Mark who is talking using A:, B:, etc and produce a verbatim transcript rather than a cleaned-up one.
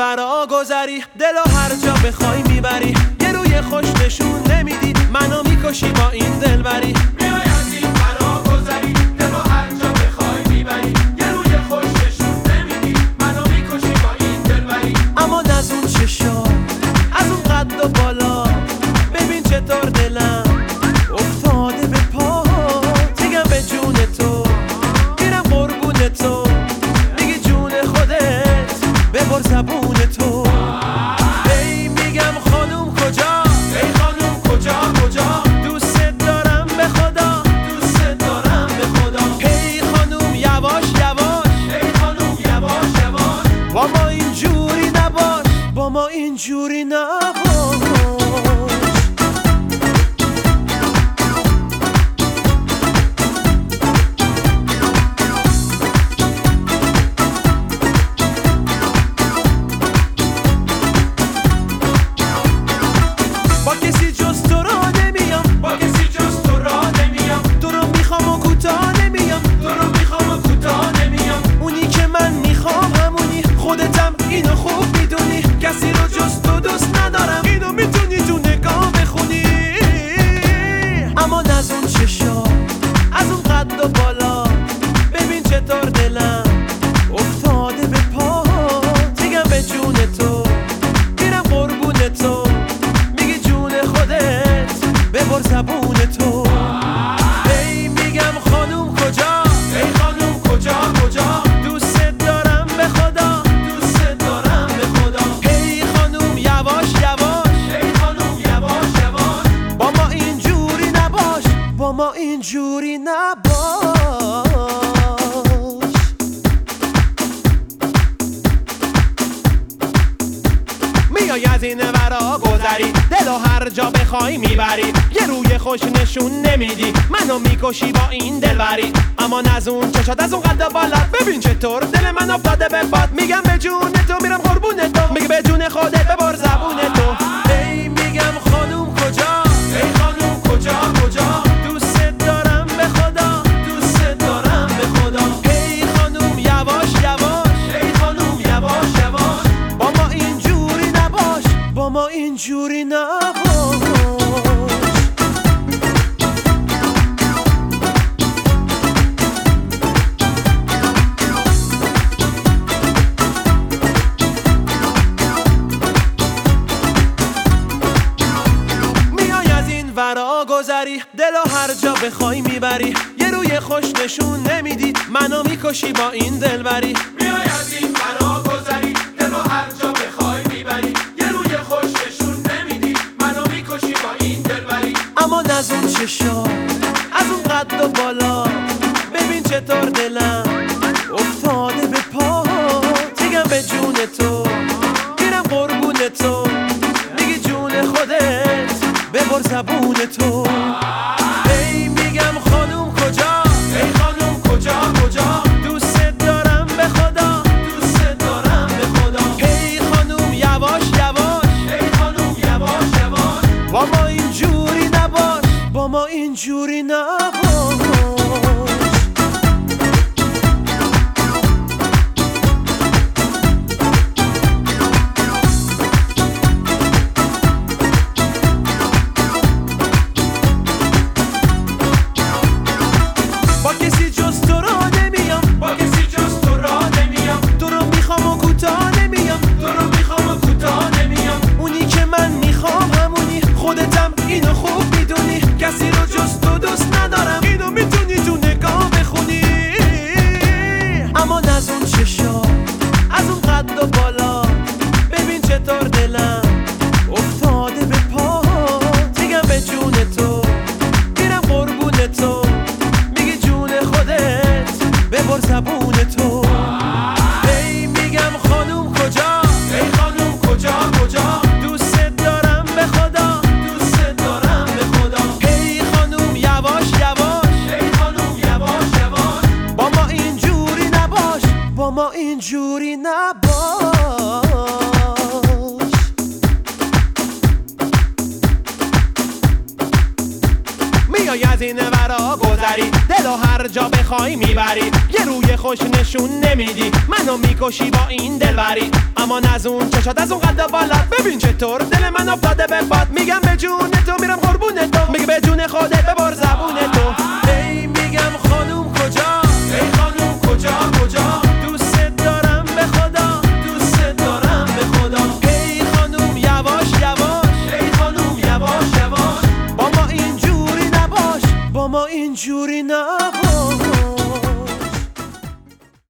A: ورا گذری، دلو هر جا بخوای میبری، یه روی خوش نشون نمیدی، منو میکشی با این دلبری.
B: میای از این ورا گذری، دلو هر جا بخوای میبری، یه روی خوش نشون نمیدی، منو میکشی با این دلبری.
A: اما از اون چشا، از اون قد و بالا، ببین چطور دلم افتاده به پا. میگم به جون تو، میرم قربون تو، میگی جون خودت ببر زبون تو. هی میگم خانوم کجا،
B: ای خانوم کجا کجا،
A: دوست دارم به خدا،
B: دوست دارم به خدا.
A: هی خانوم یواش یواش،
B: ای خانوم یواش یواش،
A: با ما اینجوری نباش، با ما اینجوری نباش. با کسی جز تو را نمیام،
B: با کسی جز تو را نمیام،
A: تو رو میخوام و کوتاه نمیام،
B: تو رو میخوام و کوتاه نمیام.
A: اونی که من میخوام همونی، خودتم اینو خوب میدونی، کسی رو جز تو دوست ندارم، اینو میتونی تو نگاه بخونی. اما از اون چشا، از اون قد و بالا، ببین چطور دلم افتاده به پا. میگم به جون تو، میرم قربون تو، میگی جون خودت ببر زبون تو. هی میگم خانوم کجا،
B: ای خانوم کجا کجا،
A: دوست دارم به خدا،
B: دوست دارم به خدا.
A: هی خانوم یواش یواش،
B: ای خانوم یواش یواش،
A: با ما اینجوری نباش، با ما اینجوری نباش. میای از این ورا گذری، دلو هر جا بخوای میبری، یه روی خوش نشون نمیدی، منو میکشی با این دلبری. اما از اون چشات، از اون قد بالات، ببین چطور دل من افتاده به باد. میگم به جون تو، میرم قربون تو، میگه به جون خودت ببر زبون تو. هی میگم خانوم کجا،
B: ای خانوم کجا کجا،
A: دوست دارم به خدا،
B: دوست دارم به خدا.
A: هی خانوم یواش یواش،
B: ای خانوم یواش یواش،
A: با ما اینجوری نباش، با ما اینجوری نباش. میای از این ورا گذری، دلو هر جا بخوای میبری، یه روی خوش نشون نمیدی، منو میکشی با این دلبری.
B: میای از این ورا گذری، دلو هر جا بخوای میبری، یه روی خوش نشون نمیدی، منو میکشی با این دلبری.
A: اما از اون چشا، از اون قد و بالا، ببین چطور دلم افتاده به پا. میگم به جون تو، میرم قربون تو، میگی جون خودت ببر زبون تو. هی میگم خانوم کجا،
B: ای خانوم کجا کجا،
A: دوست دارم به خدا،
B: دوست دارم به خدا.
A: هی خانوم یواش یواش،
B: ای خانوم یواش یواش،
A: با ما اینجوری نباش، با ما اینجوری نباش. با کسی جز تو را نمیام،
B: با کسی جز تو را نمیام،
A: تو رو میخوام و کوتاه نمیام،
B: تو رو میخوام و کوتاه نمیام.
A: اونی که من میخوام همونی، خودتم اینو خوب میدونی، کسی رو جز تو دوست ندارم، اینو میتونی تو نگاه بخونی. اما از اون چشا، از اون قد و بالا، ببین چطور دلم افتاده به پا. میگم به جون تو، میرم قربون تو، میگی جون خودت ببر زبون تو. هی میگم خانوم کجا،
B: ای خانوم کجا کجا،
A: دوست دارم به خدا،
B: دوست دارم به خدا.
A: هی خانوم یواش یواش،
B: ای خانوم یواش یواش،
A: با ما اینجوری نباش، با ما اینجوری نباش. میای ای از این ورا گذری دلو هر جا بخوای میبری یه روی خوش نشون نمیدی منو میکشی با این دلبری اما از اون چشات از اون قد بالات ببین چطور دل من افتاده به باد میگم به جون تو میرم قربون تو میگه به جون خودت ببر زبون تو ای میگم خانوم کجا
B: ای خانوم کجا کجا
A: دوست دارم به خدا دوست دارم به خدا ای خانوم یواش یواش
B: ای خانوم یواش یواش
A: با ما اینجوری نباش با ما اینجوری نباش